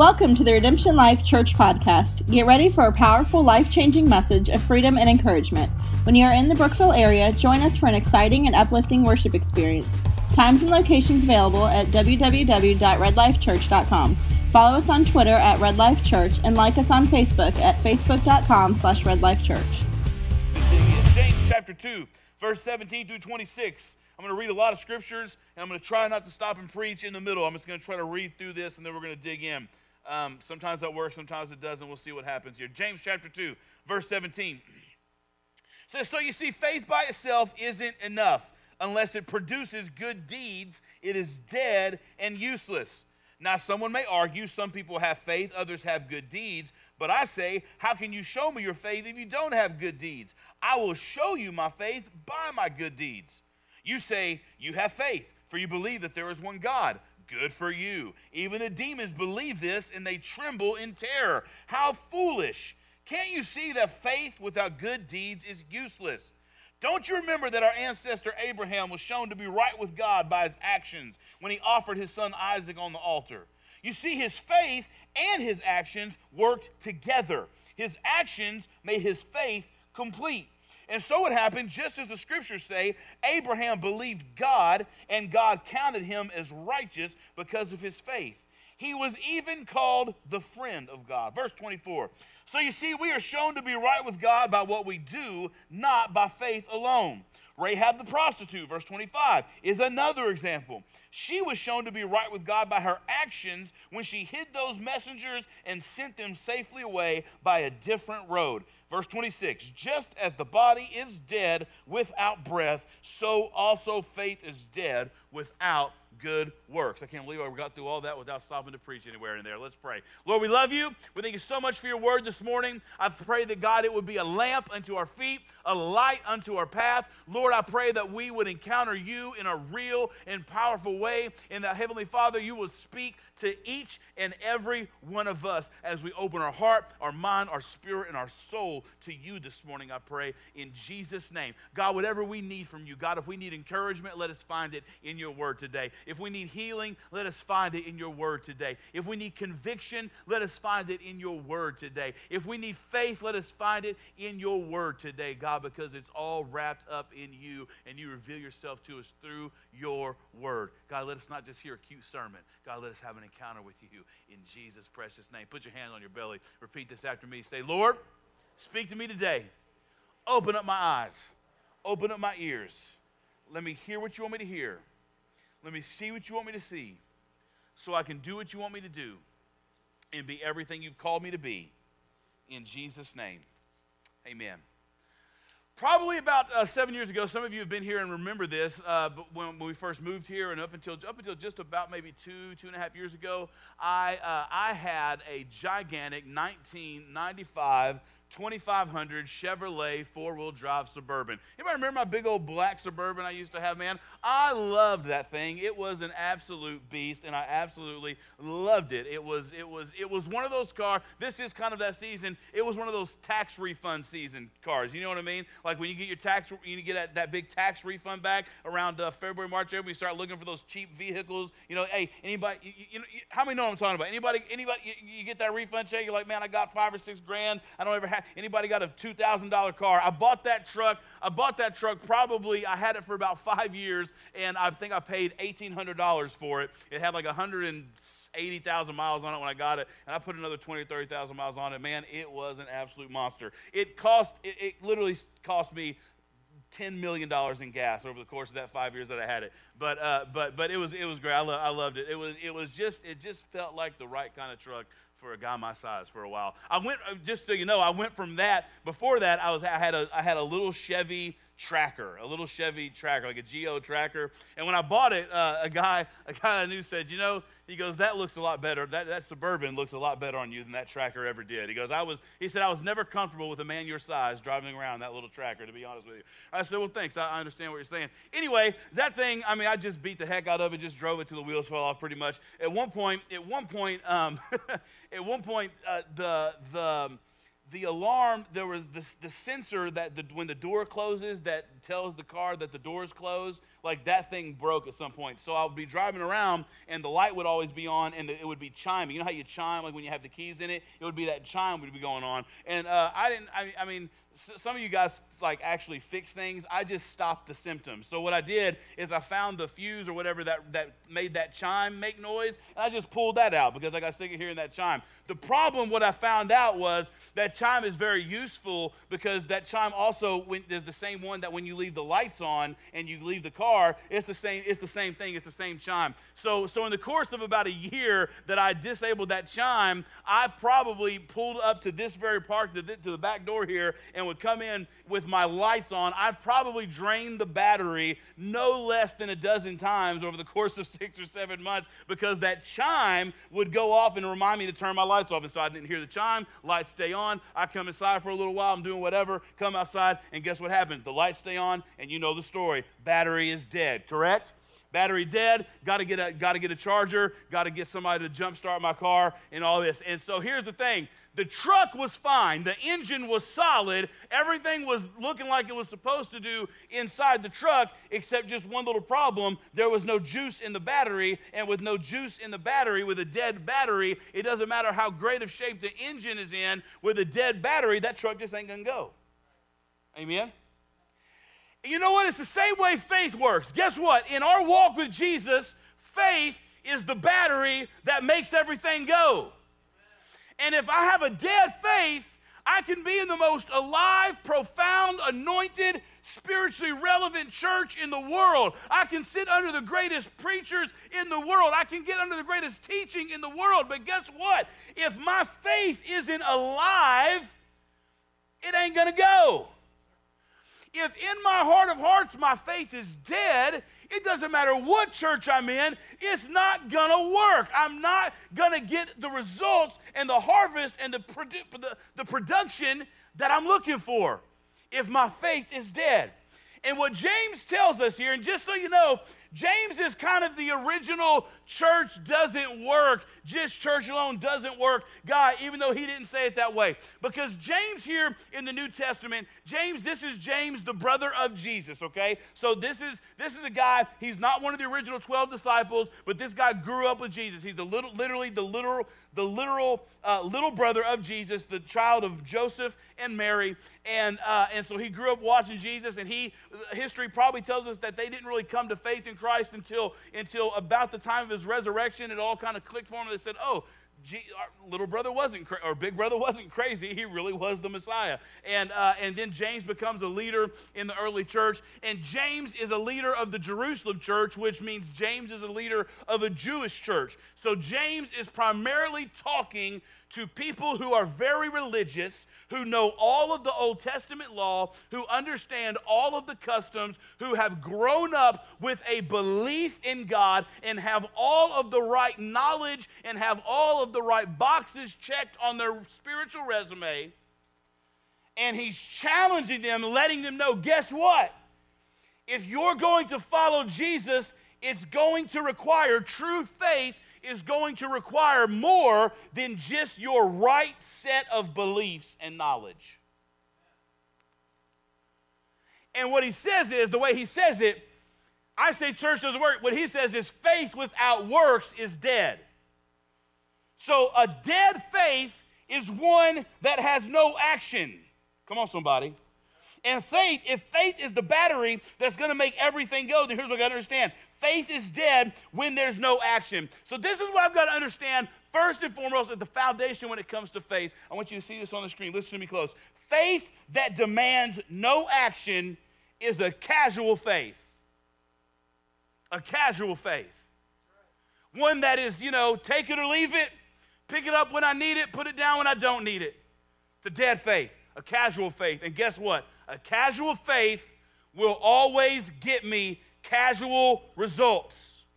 Welcome to the Redemption Life Church podcast. Get ready for a powerful, life-changing message of freedom and encouragement. When you are in the Brookville area, join us for an exciting and uplifting worship experience. Times and locations available at www.redlifechurch.com. Follow us on Twitter at Red Life Church and like us on Facebook at facebook.com/redlifechurch. It's James chapter 2, verse 17 through 26. I'm going to read a lot of scriptures, and I'm going to try not to stop and preach in the middle. I'm just going to try to read through this, and then we're going to dig in. Sometimes that works, sometimes it doesn't. We'll see what happens here. James chapter 2, verse 17 says, "So you see, faith by itself isn't enough. Unless it produces good deeds, it is dead and useless. Now, someone may argue, some people have faith, others have good deeds. But I say, how can you show me your faith if you don't have good deeds? I will show you my faith by my good deeds. You say, you have faith, for you believe that there is one God. Good for you. Even the demons believe this, and they tremble in terror. How foolish. Can't you see that faith without good deeds is useless? Don't you remember that our ancestor Abraham was shown to be right with God by his actions when he offered his son Isaac on the altar? You see, his faith and his actions worked together. His actions made his faith complete. And so it happened, just as the scriptures say, Abraham believed God, and God counted him as righteous because of his faith. He was even called the friend of God. Verse 24. So you see, we are shown to be right with God by what we do, not by faith alone. Rahab the prostitute, verse 25, is another example. She was shown to be right with God by her actions when she hid those messengers and sent them safely away by a different road. Verse 26, just as the body is dead without breath, so also faith is dead without good works. I can't believe we got through all that without stopping to preach anywhere in there. Let's pray. Lord, we love you. We thank you so much for your word this morning. I pray that, God, it would be a lamp unto our feet, a light unto our path. Lord, I pray that we would encounter you in a real and powerful way, and that, Heavenly Father, you will speak to each and every one of us as we open our heart, our mind, our spirit, and our soul to you this morning, I pray, in Jesus' name. God, whatever we need from you, God, if we need encouragement, let us find it in your word today. If we need healing, let us find it in your word today. If we need conviction, let us find it in your word today. If we need faith, let us find it in your word today, God, because it's all wrapped up in you, and you reveal yourself to us through your word. God, let us not just hear a cute sermon. God, let us have an encounter with you in Jesus' precious name. Put your hand on your belly. Repeat this after me. Say, Lord, speak to me today. Open up my eyes. Open up my ears. Let me hear what you want me to hear. Let me see what you want me to see, so I can do what you want me to do and be everything you've called me to be. In Jesus' name, amen. Probably about 7 years ago, some of you have been here and remember this, but when we first moved here and up until just about maybe 2.5 years ago, I had a gigantic 1995 2500 Chevrolet four-wheel drive Suburban. Anybody remember my big old black Suburban I used to have, man? I loved that thing. It was an absolute beast, and I absolutely loved it. It was one of those cars. This is kind of that season. It was one of those tax refund season cars. You know what I mean? Like when you get your tax, you get that big tax refund back around February, March. Everybody start looking for those cheap vehicles. You know, hey, anybody? How many know what I'm talking about? Anybody? You get that refund check. You're like, man, I got $5 or $6 grand. I don't ever have. Anybody got a $2,000 car? I bought that truck. Probably, I had it for about 5 years, and I think I paid $1,800 for it. It had like 180,000 miles on it when I got it, and I put another 20,000 or 30,000 miles on it. Man, it was an absolute monster. It literally cost me $10 million in gas over the course of that 5 years that I had it. But it was great. I loved it. It just felt like the right kind of truck for a guy my size for a while. I went, just so you know, I went from that. Before that, I had a little Chevy Tracker, like a Geo Tracker. And when I bought it, a guy I knew said, he goes, that looks a lot better. That Suburban looks a lot better on you than that Tracker ever did. He goes, he said, I was never comfortable with a man your size driving around that little Tracker, to be honest with you. I said, well, thanks. I understand what you're saying. Anyway, that thing, I just beat the heck out of it, just drove it till the wheels fell off pretty much. At one point, the alarm, there was the sensor that when the door closes that tells the car that the door is closed, like that thing broke at some point. So I would be driving around and the light would always be on and it would be chiming. You know how you chime, like when you have the keys in it? It would be that chime would be going on. And I mean, some of you guys like actually fix things. I just stopped the symptoms. So what I did is I found the fuse or whatever that made that chime make noise, and I just pulled that out because I got sick of hearing that chime. The problem, what I found out was that chime is very useful because that chime also there's the same one that when you leave the lights on and you leave the car, it's the same thing, it's the same chime. So in the course of about a year that I disabled that chime, I probably pulled up to this very park, to the back door here, and would come in with my lights on. I probably drained the battery no less than a dozen times over the course of 6 or 7 months because that chime would go off and remind me to turn my lights off. And so I didn't hear the chime, lights stay on. I come inside for a little while, I'm doing whatever, come outside, and guess what happens? The lights stay on, and you know the story. Battery is dead, correct? Battery dead, got to get a charger, got to get somebody to jumpstart my car and all this. And so here's the thing. The truck was fine. The engine was solid. Everything was looking like it was supposed to do inside the truck, except just one little problem. There was no juice in the battery, and with no juice in the battery, with a dead battery, it doesn't matter how great of shape the engine is in. With a dead battery, that truck just ain't going to go. Amen? You know what? It's the same way faith works. Guess what? In our walk with Jesus, faith is the battery that makes everything go. And if I have a dead faith, I can be in the most alive, profound, anointed, spiritually relevant church in the world. I can sit under the greatest preachers in the world. I can get under the greatest teaching in the world. But guess what? If my faith isn't alive, it ain't going to go. If in my heart of hearts my faith is dead, it doesn't matter what church I'm in, it's not going to work. I'm not going to get the results and the harvest and the production that I'm looking for if my faith is dead. And what James tells us here, and just so you know, James is kind of the original church doesn't work, just church alone doesn't work guy, even though he didn't say it that way. Because James here in the New Testament, this is James, the brother of Jesus, okay? So this is a guy, he's not one of the original 12 disciples, but this guy grew up with Jesus. He's literally the literal little brother of Jesus, the child of Joseph and Mary. And so he grew up watching Jesus, and history probably tells us that they didn't really come to faith in Christ until about the time of his resurrection. It all kind of clicked for them. They said, oh, our little brother or big brother wasn't crazy. He really was the Messiah. And then James becomes a leader in the early church. And James is a leader of the Jerusalem church, which means James is a leader of a Jewish church. So James is primarily talking to people who are very religious, who know all of the Old Testament law, who understand all of the customs, who have grown up with a belief in God and have all of the right knowledge and have all of the right boxes checked on their spiritual resume. And he's challenging them, letting them know, guess what? If you're going to follow Jesus, it's going to require true faith is going to require more than just your right set of beliefs and knowledge. And what he says is, the way he says it, I say church doesn't work. What he says is faith without works is dead. So a dead faith is one that has no action. Come on, somebody. And faith, if faith is the battery that's going to make everything go, then here's what I got to understand. Faith is dead when there's no action. So this is what I've got to understand first and foremost at the foundation when it comes to faith. I want you to see this on the screen. Listen to me close. Faith that demands no action is a casual faith. A casual faith. One that is, take it or leave it, pick it up when I need it, put it down when I don't need it. It's a dead faith, a casual faith. And guess what? A casual faith will always get me casual results.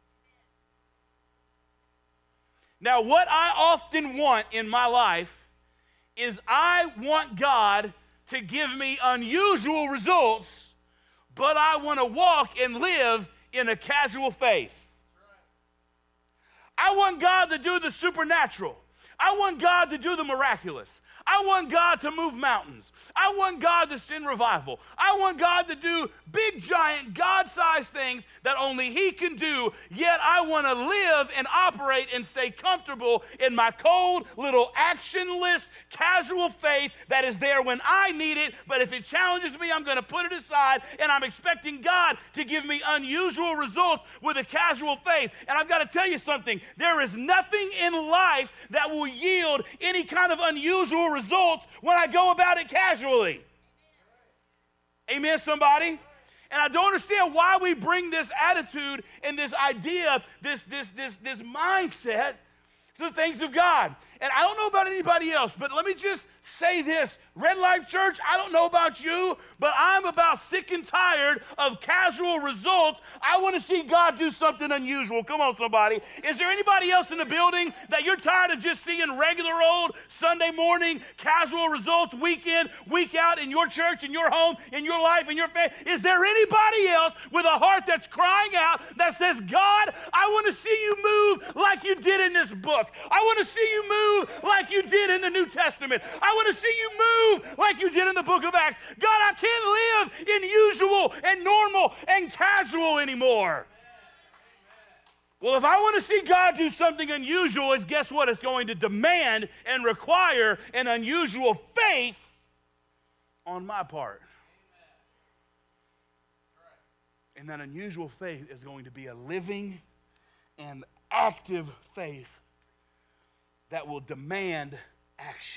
Now, what I often want in my life is I want God to give me unusual results, but I want to walk and live in a casual faith. I want God to do the supernatural. I want God to do the miraculous. I want God to move mountains. I want God to send revival. I want God to do big, giant, God-sized things that only He can do, yet I want to live and operate and stay comfortable in my cold, little, actionless, casual faith that is there when I need it, but if it challenges me, I'm going to put it aside, and I'm expecting God to give me unusual results with a casual faith. And I've got to tell you something. There is nothing in life that will yield any kind of unusual results when I go about it casually. Amen, somebody? And I don't understand why we bring this attitude and this idea, this mindset to the things of God. And I don't know about anybody else, but let me just say this. Red Life Church, I don't know about you, but I'm about sick and tired of casual results. I want to see God do something unusual. Come on, somebody. Is there anybody else in the building that you're tired of just seeing regular old Sunday morning casual results week in, week out in your church, in your home, in your life, in your faith? Is there anybody else with a heart that's crying out that says, God, I want to see you move like you did in this book. I want to see you move like you did in the New Testament. I want to see you move like you did in the book of Acts. God, I can't live in usual and normal and casual anymore. Well, if I want to see God do something unusual, it's guess what? It's going to demand and require an unusual faith on my part. And that unusual faith is going to be a living and active faith that will demand action.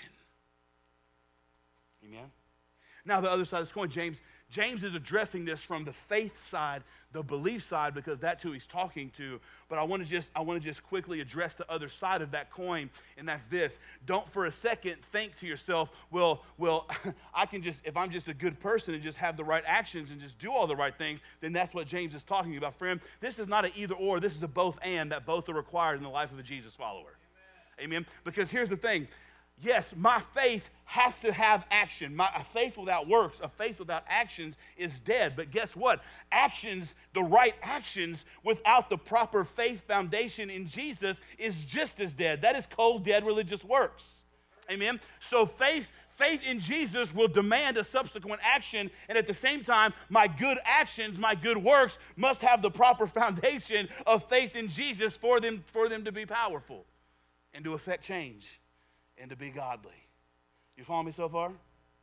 Amen? Now, the other side of this coin, James is addressing this from the faith side, the belief side, because that's who he's talking to. But I want to just quickly address the other side of that coin, and that's this. Don't for a second think to yourself, well, I can just, if I'm just a good person and just have the right actions and just do all the right things, then that's what James is talking about. Friend, this is not an either or, this is a both and, that both are required in the life of a Jesus follower. Amen? Because here's the thing. Yes, my faith has to have action. A faith without works, a faith without actions is dead. But guess what? Actions, the right actions without the proper faith foundation in Jesus is just as dead. That is cold, dead religious works. Amen? So faith in Jesus will demand a subsequent action, and at the same time, my good actions, my good works must have the proper foundation of faith in Jesus for them to be powerful and to affect change and to be godly. You follow me so far?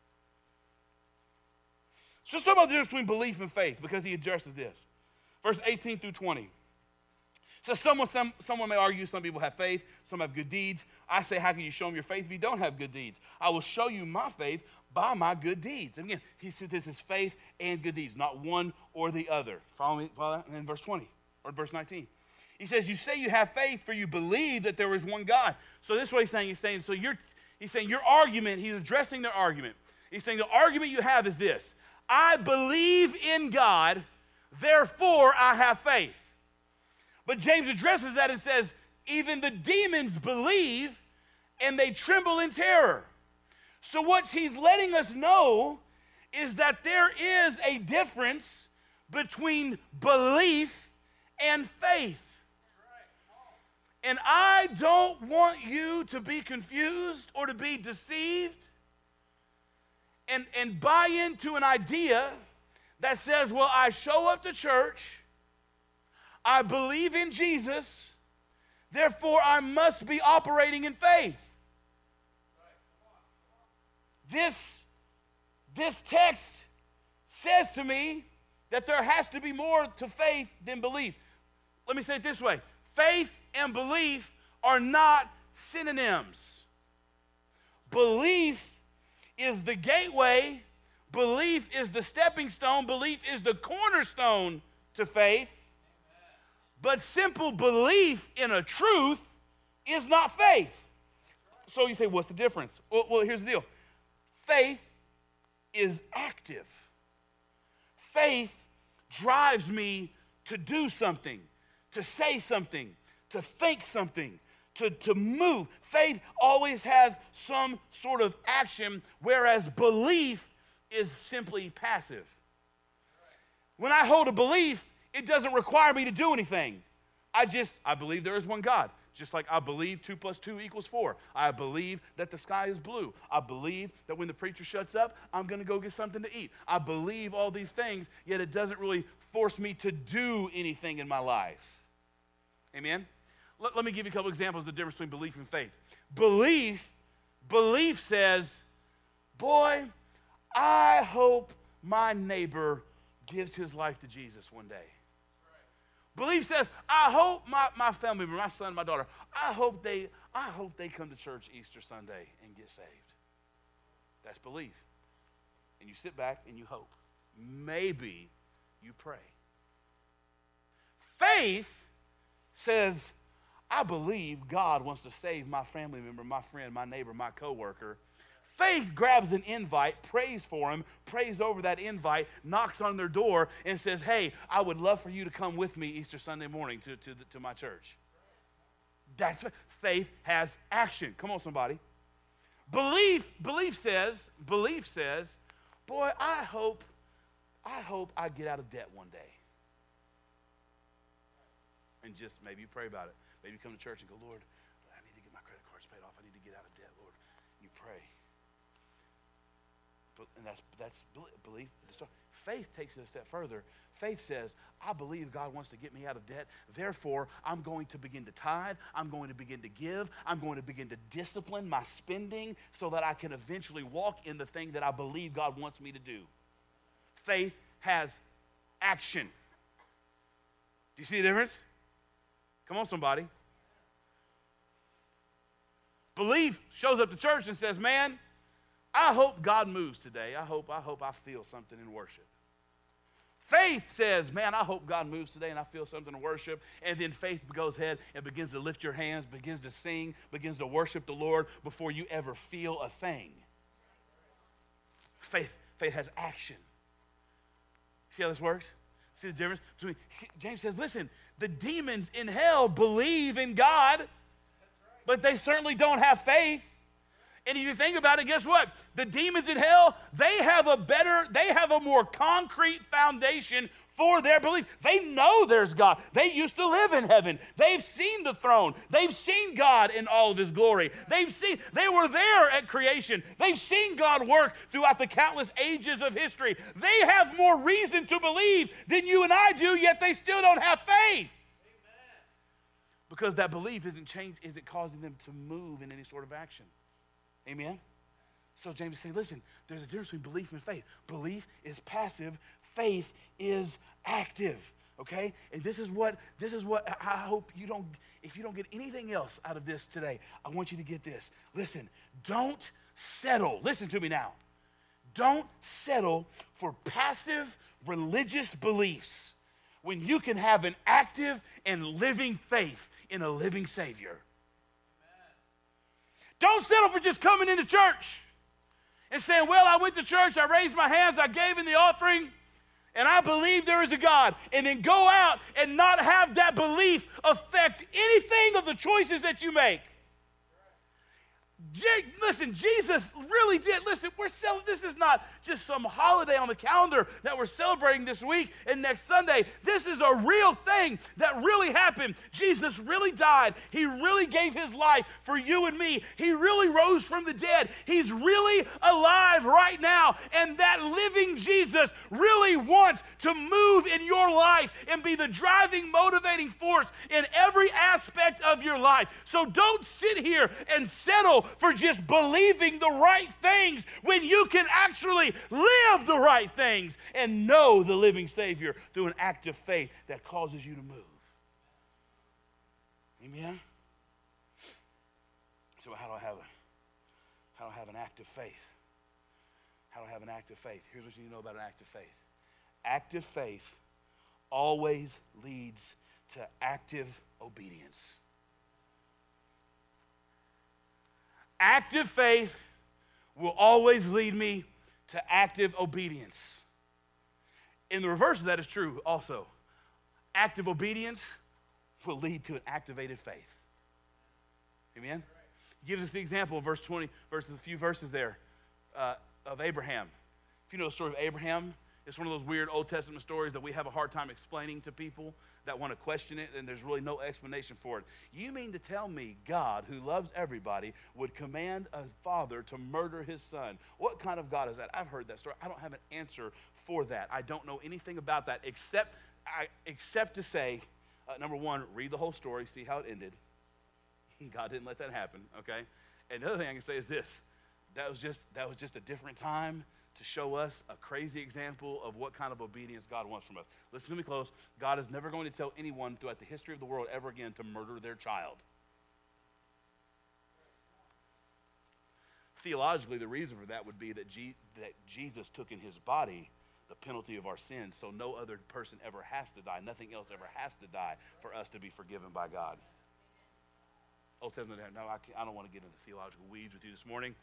So let's talk about the difference between belief and faith, because he addresses this. Verse 18 through 20. So someone may argue some people have faith, some have good deeds. I say, how can you show them your faith if you don't have good deeds? I will show you my faith by my good deeds. And again, he said this is faith and good deeds, not one or the other. Follow me? Follow that? And then verse 20 or verse 19. He says, you say you have faith, for you believe that there is one God. So this is what he's saying. He's saying your argument, he's addressing their argument. He's saying the argument you have is this: I believe in God, therefore I have faith. But James addresses that and says, even the demons believe and they tremble in terror. So what he's letting us know is that there is a difference between belief and faith. And I don't want you to be confused or to be deceived and buy into an idea that says, well, I show up to church, I believe in Jesus, therefore I must be operating in faith. This text says to me that there has to be more to faith than belief. Let me say it this way. Faith and belief are not synonyms. Belief is the gateway. Belief is the stepping stone. Belief is the cornerstone to faith. But simple belief in a truth is not faith. So you say, what's the difference? Well, here's the deal. Faith is active. Faith drives me to do something, to say something, to think something, to move. Faith always has some sort of action, whereas belief is simply passive. When I hold a belief, it doesn't require me to do anything. I believe there is one God. Just like I believe 2 + 2 = 4. I believe that the sky is blue. I believe that when the preacher shuts up, I'm going to go get something to eat. I believe all these things, yet it doesn't really force me to do anything in my life. Amen? Let me give you a couple examples of the difference between belief and faith. Belief says, boy, I hope my neighbor gives his life to Jesus one day. Belief says, I hope my family member, my son, my daughter, I hope they come to church Easter Sunday and get saved. That's belief. And you sit back and you hope. Maybe you pray. Faith says, I believe God wants to save my family member, my friend, my neighbor, my coworker. Faith grabs an invite, prays for him, prays over that invite, knocks on their door, and says, hey, I would love for you to come with me Easter Sunday morning to my church. That's faith has action. Come on, somebody. Belief says, boy, I hope I get out of debt one day. And just maybe you pray about it. Maybe you come to church and go, Lord, I need to get my credit cards paid off. I need to get out of debt, Lord. You pray. And that's belief. Faith takes it a step further. Faith says, I believe God wants to get me out of debt. Therefore, I'm going to begin to tithe. I'm going to begin to give. I'm going to begin to discipline my spending so that I can eventually walk in the thing that I believe God wants me to do. Faith has action. Do you see the difference? Come on, somebody. Belief shows up to church and says, man, I hope God moves today. I hope I feel something in worship. Faith says, man, I hope God moves today and I feel something in worship. And then faith goes ahead and begins to lift your hands, begins to sing, begins to worship the Lord before you ever feel a thing. Faith has action. See how this works? See the difference between, James says, listen, the demons in hell believe in God, but they certainly don't have faith. And if you think about it, guess what? The demons in hell, they have a more concrete foundation for their belief. They know there's God. They used to live in heaven. They've seen the throne. They've seen God in all of his glory. They were there at creation. They've seen God work throughout the countless ages of history. They have more reason to believe than you and I do, yet they still don't have faith. Because that belief isn't causing them to move in any sort of action. Amen? So James is saying, listen, there's a difference between belief and faith. Belief is passive. Faith is active. Okay? And this is what I hope if you don't get anything else out of this today, I want you to get this. Listen, don't settle. Listen to me now. Don't settle for passive religious beliefs when you can have an active and living faith in a living Savior. Don't settle for just coming into church and saying, well, I went to church, I raised my hands, I gave in the offering, and I believe there is a God. And then go out and not have that belief affect anything of the choices that you make. Listen, Jesus really did. Listen, this is not just some holiday on the calendar that we're celebrating this week and next Sunday. This is a real thing that really happened. Jesus really died. He really gave his life for you and me. He really rose from the dead. He's really alive right now. And that living Jesus really wants to move in your life and be the driving, motivating force in every aspect of your life. So don't sit here and settle for just believing the right things when you can actually live the right things and know the living Savior through an act of faith that causes you to move. Amen? So how do I have an act of faith? How do I have an act of faith? Here's what you need to know about an act of faith. Active faith always leads to active obedience. Active faith will always lead me to active obedience. And the reverse of that is true also. Active obedience will lead to an activated faith. Amen? He gives us the example of verse 20, a few verses there of Abraham. If you know the story of Abraham, It's one of those weird Old Testament stories that we have a hard time explaining to people that want to question it, and there's really no explanation for it. You mean to tell me God, who loves everybody, would command a father to murder his son? What kind of God is that? I've heard that story. I don't have an answer for that. I don't know anything about that except to say, number one, read the whole story, see how it ended. God didn't let that happen, okay? And the other thing I can say is this. That was just a different time to show us a crazy example of what kind of obedience God wants from us. Listen to me close. God is never going to tell anyone throughout the history of the world ever again to murder their child. Theologically, the reason for that would be that Jesus took in his body the penalty of our sins, so no other person ever has to die. Nothing else ever has to die for us to be forgiven by God. Old Testament, no, I don't want to get into theological weeds with you this morning.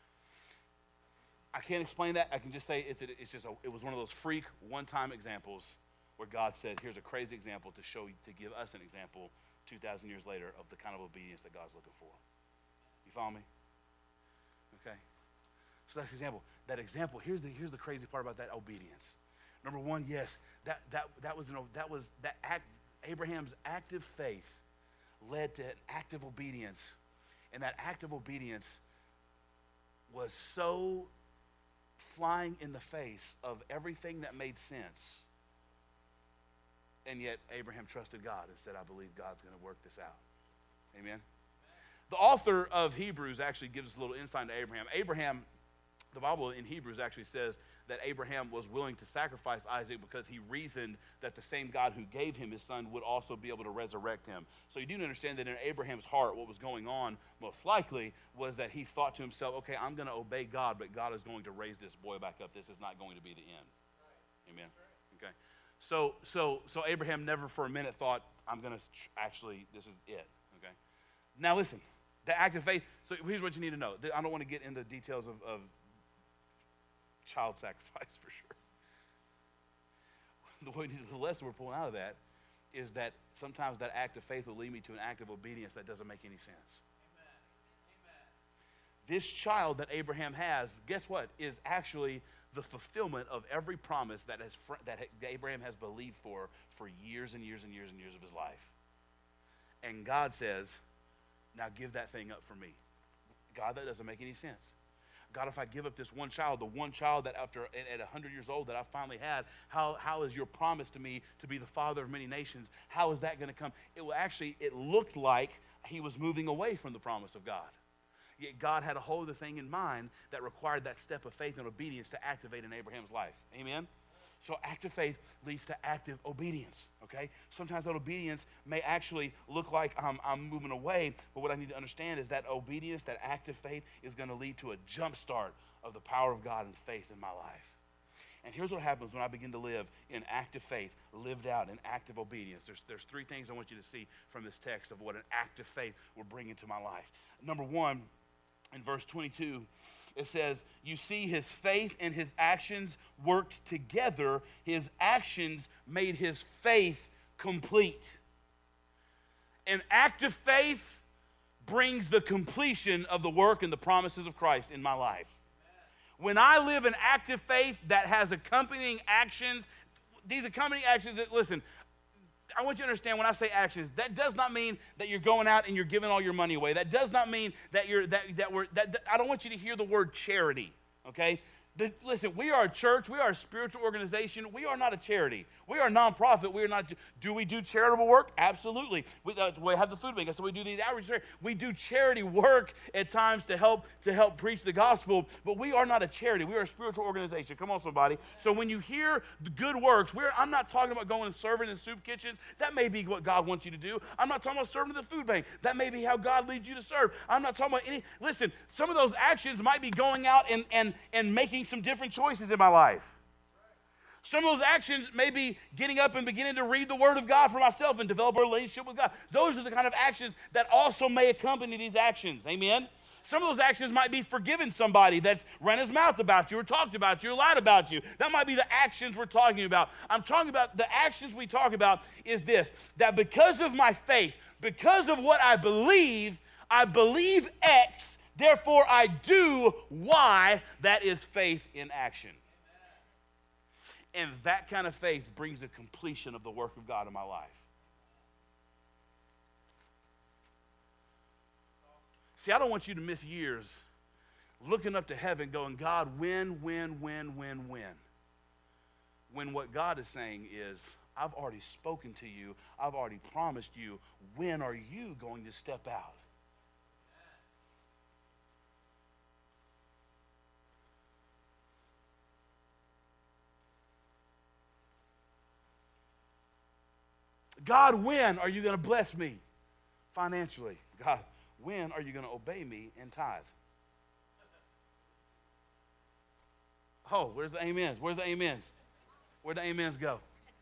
I can't explain that. I can just say it was one of those freak one-time examples where God said, here's a crazy example to give us an example 2,000 years later of the kind of obedience that God's looking for. You follow me? Okay. So that's the example. That example, here's the crazy part about that obedience. Number one, yes, Abraham's active faith led to an active obedience. And that active obedience was so flying in the face of everything that made sense. And yet Abraham trusted God and said, I believe God's going to work this out. Amen? The author of Hebrews actually gives us a little insight into Abraham. The Bible in Hebrews actually says that Abraham was willing to sacrifice Isaac because he reasoned that the same God who gave him his son would also be able to resurrect him. So you do understand that in Abraham's heart, what was going on most likely was that he thought to himself, okay, I'm going to obey God, but God is going to raise this boy back up. This is not going to be the end. Right. Amen? Right. Okay. So Abraham never for a minute thought, I'm going to this is it. Okay. Now listen, the act of faith, so here's what you need to know. I don't want to get into details of child sacrifice for sure. The lesson we're pulling out of that is that sometimes that act of faith will lead me to an act of obedience that doesn't make any sense. Amen. This child that Abraham has, guess what, is actually the fulfillment of every promise that Abraham has believed for years and years and years and years of his life. And God says, now give that thing up for me. God, that doesn't make any sense. God, if I give up this one child, the one child that at 100 years old that I finally had, how is your promise to me to be the father of many nations? How is that going to come? It looked like he was moving away from the promise of God. Yet God had a whole other thing in mind that required that step of faith and obedience to activate in Abraham's life. Amen? So active faith leads to active obedience, okay? Sometimes that obedience may actually look like I'm moving away, but what I need to understand is that obedience, that active faith, is going to lead to a jump start of the power of God and faith in my life. And here's what happens when I begin to live in active faith, lived out in active obedience. There's three things I want you to see from this text of what an active faith will bring into my life. Number one, in verse 22, it says, you see his faith and his actions worked together. His actions made his faith complete. An active faith brings the completion of the work and the promises of Christ in my life. When I live an active faith that has accompanying actions, these accompanying actions, listen, I want you to understand when I say actions, that does not mean that you're going out and you're giving all your money away. That does not mean that I don't want you to hear the word charity, okay? Listen, we are a church. We are a spiritual organization. We are not a charity. We are a nonprofit. We are not. Do we do charitable work? Absolutely. We have the food bank. So we do these outreach. We do charity work at times to help preach the gospel. But we are not a charity. We are a spiritual organization. Come on, somebody. So when you hear the good works, I'm not talking about going and serving in soup kitchens. That may be what God wants you to do. I'm not talking about serving in the food bank. That may be how God leads you to serve. I'm not talking about any. Listen, some of those actions might be going out and making some different choices in my life. Some of those actions may be getting up and beginning to read the Word of God for myself and develop a relationship with God. Those are the kind of actions that also may accompany these actions. Amen? Some of those actions might be forgiving somebody that's ran his mouth about you or talked about you or lied about you. That might be the actions we're talking about. I'm talking about the actions we talk about is this, that because of my faith, because of what I believe X, therefore I do Y. That is faith in action. And that kind of faith brings the completion of the work of God in my life. See, I don't want you to miss years looking up to heaven going, God, when? When what God is saying is, I've already spoken to you. I've already promised you. When are you going to step out? God, when are you going to bless me financially? God, when are you going to obey me and tithe? Oh, where's the amens? Where's the amens? Where'd the amens go?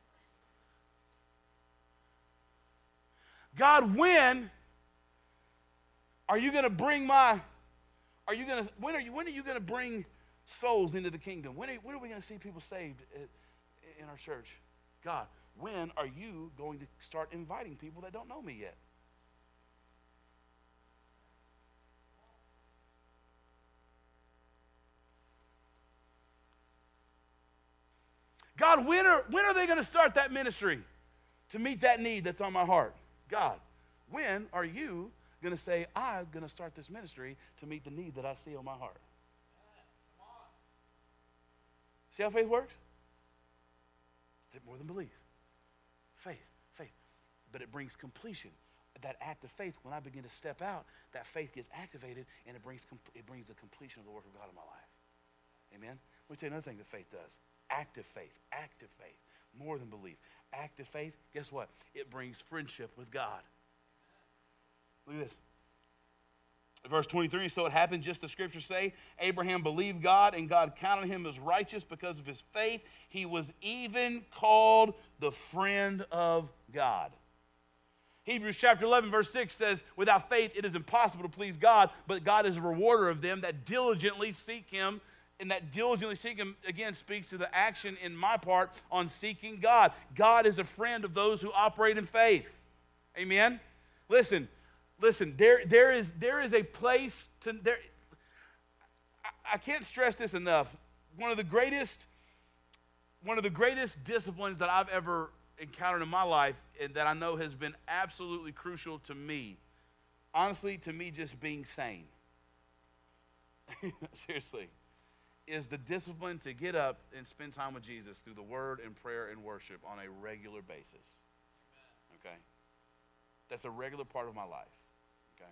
God, when are you going to bring when are you going to bring souls into the kingdom? When are we going to see people saved in our church? God, when are you going to start inviting people that don't know me yet? God, when are they going to start that ministry to meet that need that's on my heart? God, when are you going to say, I'm going to start this ministry to meet the need that I see on my heart? See how faith works? It's more than belief. Faith. But it brings completion. That act of faith, when I begin to step out, that faith gets activated, and it brings the completion of the work of God in my life. Amen? Let me tell you another thing that faith does. Active faith, more than belief. Active faith, guess what? It brings friendship with God. Look at this. Verse 23, so it happened, just the scriptures say, Abraham believed God, and God counted him as righteous because of his faith. He was even called the friend of God. Hebrews chapter 11, verse 6 says, without faith it is impossible to please God, but God is a rewarder of them that diligently seek him. And that diligently seek him, again, speaks to the action in my part on seeking God. God is a friend of those who operate in faith. Amen? Listen, there is a place to, I can't stress this enough. One of the greatest disciplines that I've ever encountered in my life, and that I know has been absolutely crucial to me, honestly, to me just being sane. Seriously. Is the discipline to get up and spend time with Jesus through the word and prayer and worship on a regular basis. Amen. Okay? That's a regular part of my life. Okay?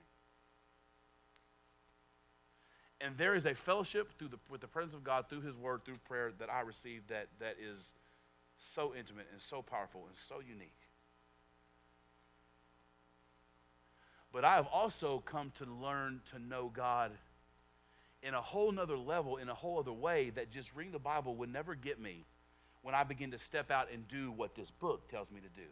And there is a fellowship with the presence of God through his word, through prayer that I receive that is so intimate and so powerful and so unique. But I have also come to learn to know God in a whole nother level, in a whole other way, that just reading the Bible would never get me when I begin to step out and do what this book tells me to do.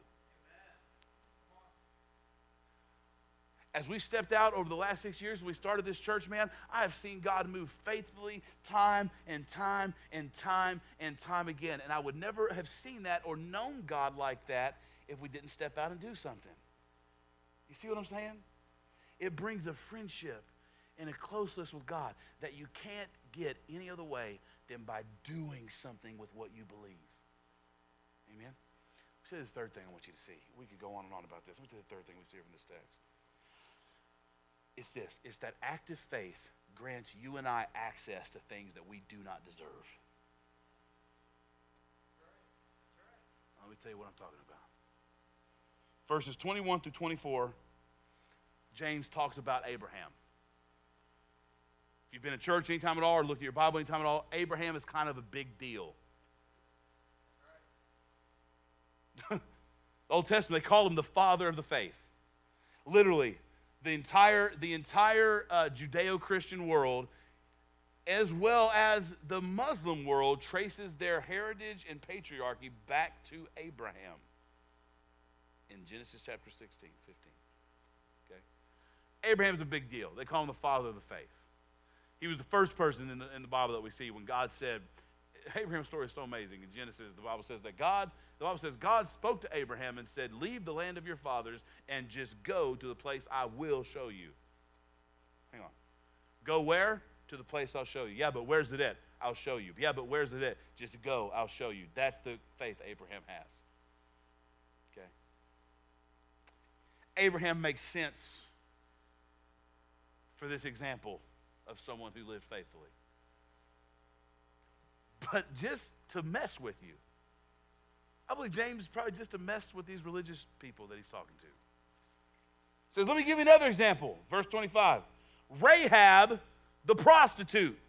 As we stepped out over the last 6 years, we started this church, man, I have seen God move faithfully time and time again. And I would never have seen that or known God like that if we didn't step out and do something. You see what I'm saying? It brings a friendship and a closeness with God that you can't get any other way than by doing something with what you believe. Amen? Let's say the third thing I want you to see. We could go on and on about this. Let me tell you the third thing we see from this text. It's this. It's that active faith grants you and I access to things that we do not deserve. Let me tell you what I'm talking about. Verses 21 through 24, James talks about Abraham. If you've been in church anytime at all or looked at your Bible anytime at all, Abraham is kind of a big deal. The Old Testament, they call him the father of the faith. Literally, the entire Judeo-Christian world, as well as the Muslim world, traces their heritage and patriarchy back to Abraham in Genesis chapter 16, 15. Okay? Abraham's a big deal. They call him the father of the faith. He was the first person in the Bible that we see when God said, Abraham's story is so amazing. In Genesis, the Bible says God spoke to Abraham and said, leave the land of your fathers and just go to the place I will show you. Hang on. Go where? To the place I'll show you. Yeah, but where's it at? I'll show you. Yeah, but where's it at? Just go, I'll show you. That's the faith Abraham has. Okay. Abraham makes sense for this example of someone who lived faithfully. But just to mess with you. I believe James is probably just to mess with these religious people that he's talking to. He says, let me give you another example. Verse 25. Rahab, the prostitute.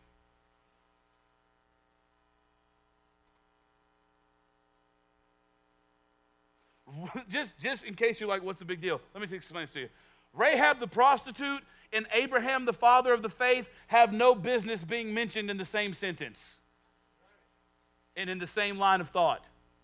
Just in case you're like, what's the big deal? Let me explain this to you. Rahab the prostitute and Abraham the father of the faith have no business being mentioned in the same sentence and in the same line of thought.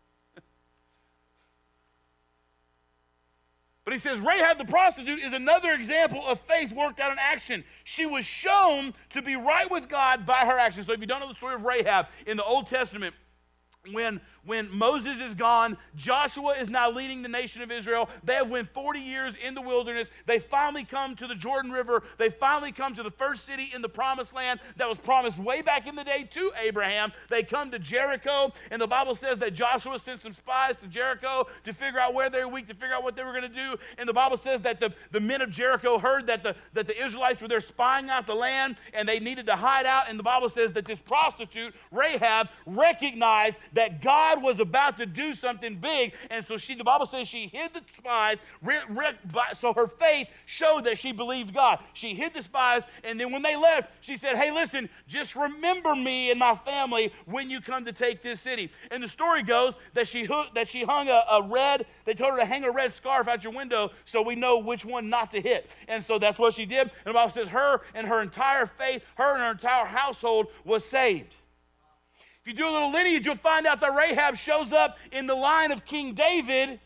But he says Rahab the prostitute is another example of faith worked out in action. She was shown to be right with God by her actions. So if you don't know the story of Rahab in the Old Testament, when Moses is gone, Joshua is now leading the nation of Israel. They have went 40 years in the wilderness. They finally come to the Jordan River. They finally come to the first city in the promised land that was promised way back in the day to Abraham. They come to Jericho, and the Bible says that Joshua sent some spies to Jericho to figure out where they were weak, to figure out what they were going to do. And the Bible says that the men of Jericho heard that the Israelites were there spying out the land, and they needed to hide out. And the Bible says that this prostitute, Rahab, recognized that God was about to do something big, and so the Bible says she hid the spies, so her faith showed that she believed God. She hid the spies, and then when they left, she said, hey, listen, just remember me and my family when you come to take this city. And the story goes that she hung they told her to hang a red scarf out your window so we know which one not to hit. And so that's what she did, and the Bible says her and her entire faith, her and her entire household was saved. If you do a little lineage, you'll find out that Rahab shows up in the line of King David,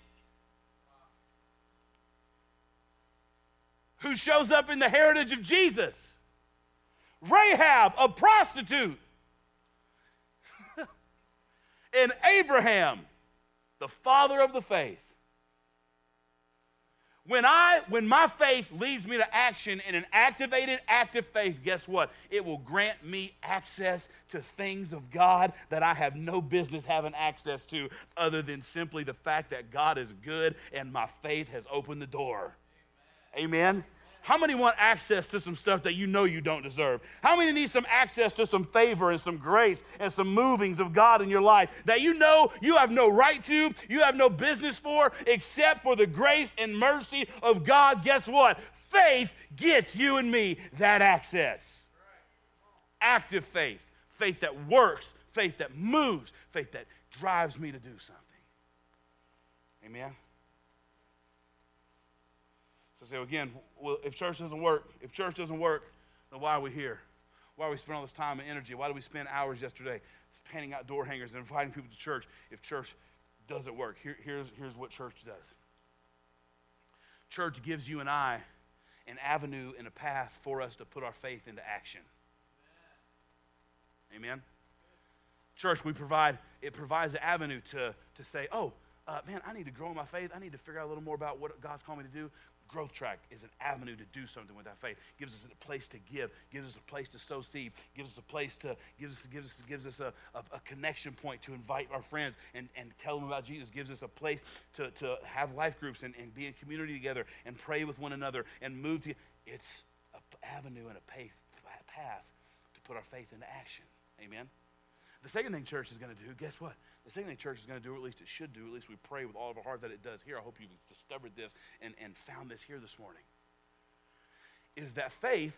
who shows up in the heritage of Jesus. Rahab, a prostitute. And Abraham, the father of the faith. When my faith leads me to action in an activated, active faith, guess what? It will grant me access to things of God that I have no business having access to other than simply the fact that God is good and my faith has opened the door. Amen? How many want access to some stuff that you know you don't deserve? How many need some access to some favor and some grace and some movings of God in your life that you know you have no right to, you have no business for, except for the grace and mercy of God? Guess what? Faith gets you and me that access. Active faith. Faith that works. Faith that moves. Faith that drives me to do something. Amen? So again, well, if church doesn't work, then why are we here? Why are we spending all this time and energy? Why do we spend hours yesterday painting out door hangers and inviting people to church if church doesn't work? Here's what church does. Church gives you and I an avenue and a path for us to put our faith into action. Amen? Church, it provides an avenue to say, man, I need to grow in my faith. I need to figure out a little more about what God's called me to do. Growth Track is an avenue to do something with that faith. Gives us a place to give. Gives us a place to sow seed. Gives us a place to gives us a connection point to invite our friends and tell them about Jesus. Gives us a place to have life groups and be in community together and pray with one another and move to. It's an avenue and a path to put our faith into action. Amen. The second thing church is going to do, guess what? The second thing church is going to do, or at least it should do, at least we pray with all of our heart that it does here. I hope you've discovered this and found this here this morning. Is that faith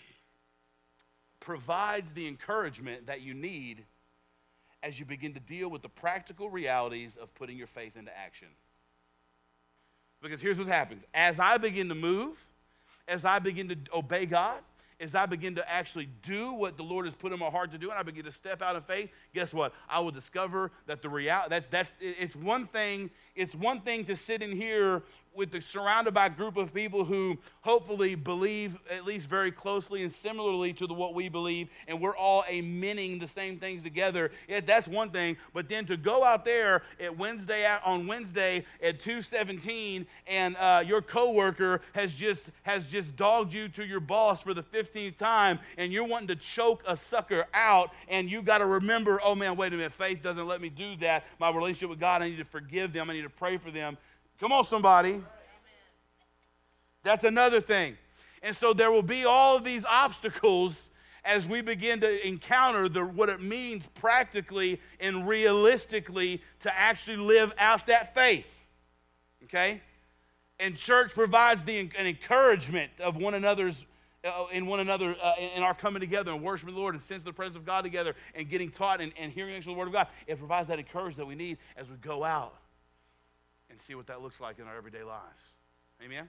provides the encouragement that you need as you begin to deal with the practical realities of putting your faith into action. Because here's what happens. As I begin to move, as I begin to obey God, as I begin to actually do what the Lord has put in my heart to do, and I begin to step out in faith, guess what? I will discover that the reality it's one thing to sit in here surrounded by a group of people who hopefully believe at least very closely and similarly to what we believe, and we're all amening the same things together. Yeah, that's one thing. But then to go out there on Wednesday at 2:17, and your coworker has just dogged you to your boss for the 15th time, and you're wanting to choke a sucker out, and you got to remember, oh man, wait a minute, faith doesn't let me do that. My relationship with God, I need to forgive them. I need to pray for them. Come on, somebody. That's another thing. And so there will be all of these obstacles as we begin to encounter what it means practically and realistically to actually live out that faith. Okay? And church provides an encouragement of one another's in our coming together and worshiping the Lord and sensing the presence of God together and getting taught and hearing the Word of God. It provides that encouragement that we need as we go out and see what that looks like in our everyday lives. Amen?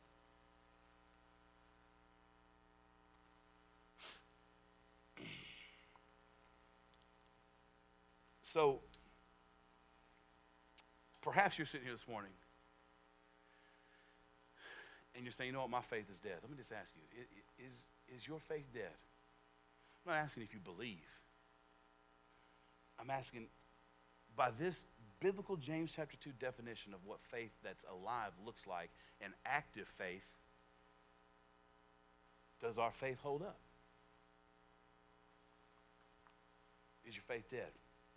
So, perhaps you're sitting here this morning and you're saying, you know what, my faith is dead. Let me just ask you, is your faith dead? I'm not asking if you believe. I'm asking, by this biblical James chapter 2 definition of what faith that's alive looks like, an active faith, does our faith hold up? Is your faith dead?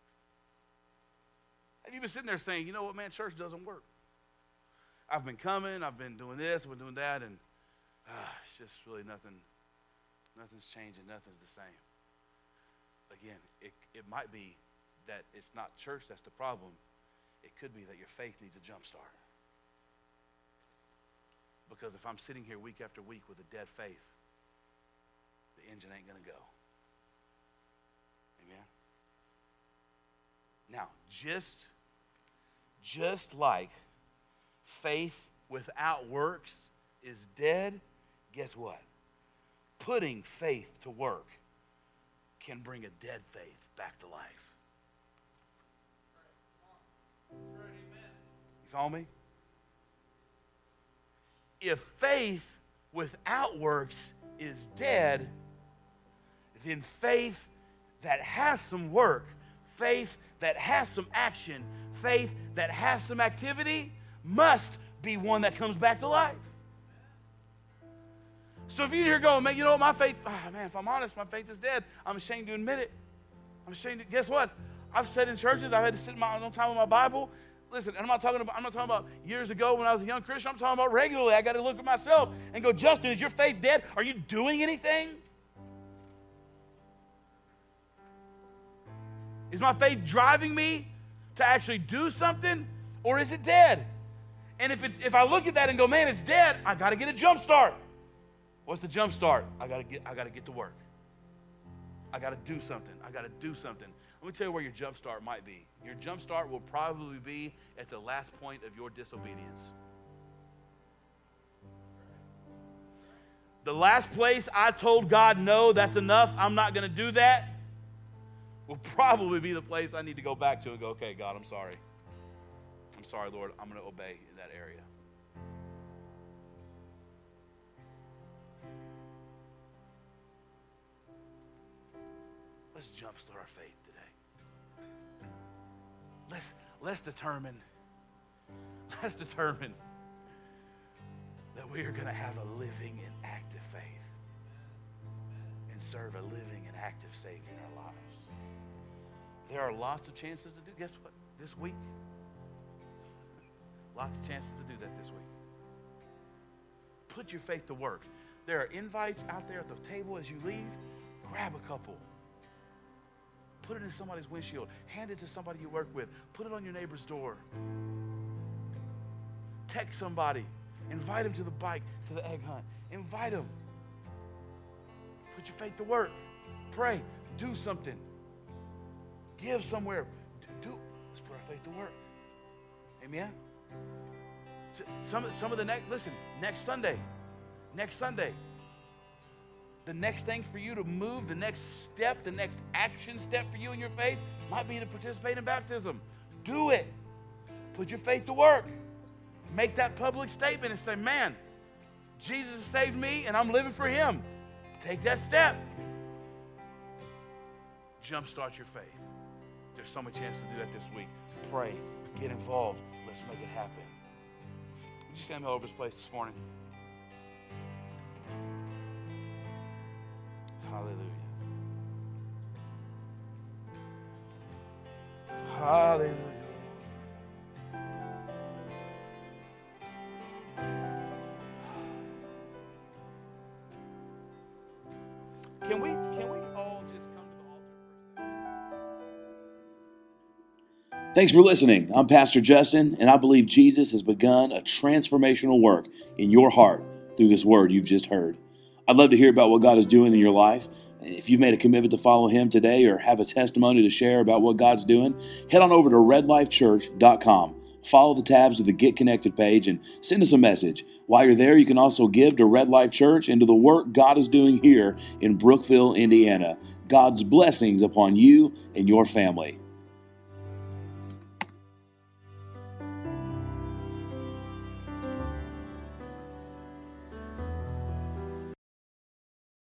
Have you been sitting there saying, you know what, man, church doesn't work. I've been coming, I've been doing this, I've been doing that, and it's just really nothing's changing, nothing's the same. Again, it might be that it's not church that's the problem. It could be that your faith needs a jump start. Because if I'm sitting here week after week with a dead faith, the engine ain't going to go. Amen? Now, just like faith without works is dead, guess what? Putting faith to work can bring a dead faith back to life. You follow me? If faith without works is dead, then faith that has some work, faith that has some action, faith that has some activity must be one that comes back to life. So if you're here going, man, you know what, my faith, man, if I'm honest, my faith is dead. I'm ashamed to admit it. I'm ashamed to, guess what? I've sat in churches, I've had to sit in my own time with my Bible. Listen, and I'm not talking about years ago when I was a young Christian. I'm talking about regularly. I got to look at myself and go, Justin, is your faith dead? Are you doing anything? Is my faith driving me to actually do something, or is it dead? And if I look at that and go, man, it's dead, I got to get a jump start. What's the jump start? I got to get to work. I got to do something. I got to do something. Let me tell you where your jump start might be. Your jump start will probably be at the last point of your disobedience. The last place I told God, no, that's enough, I'm not going to do that, will probably be the place I need to go back to and go, okay, God, I'm sorry. I'm sorry, Lord, I'm going to obey in that area. Let's jumpstart our faith today. Let's determine that we are going to have a living and active faith and serve a living and active Savior in our lives. There are lots of chances to do, guess what, this week? Lots of chances to do that this week. Put your faith to work. There are invites out there at the table as you leave. Grab a couple. Put it in somebody's windshield. Hand it to somebody you work with. Put it on your neighbor's door. Text somebody. Invite them to the bike, to the egg hunt. Invite them. Put your faith to work. Pray. Do something. Give somewhere. Let's put our faith to work. Amen? Some of the next Sunday, the next thing for you to move, the next step, the next action step for you in your faith might be to participate in baptism. Do it. Put your faith to work. make that public statement and say, man, Jesus has saved me and I'm living for him. Take that step. Jumpstart your faith. There's so much chance to do that this week. Pray. Get involved. Let's make it happen. Would you stand all over this place this morning? Hallelujah. Hallelujah. Can we all just come to the altar for a second? Thanks for listening. I'm Pastor Justin, and I believe Jesus has begun a transformational work in your heart through this word you've just heard. I'd love to hear about what God is doing in your life. If you've made a commitment to follow him today or have a testimony to share about what God's doing, head on over to redlifechurch.com. Follow the tabs of the Get Connected page and send us a message. While you're there, you can also give to Red Life Church and to the work God is doing here in Brookville, Indiana. God's blessings upon you and your family.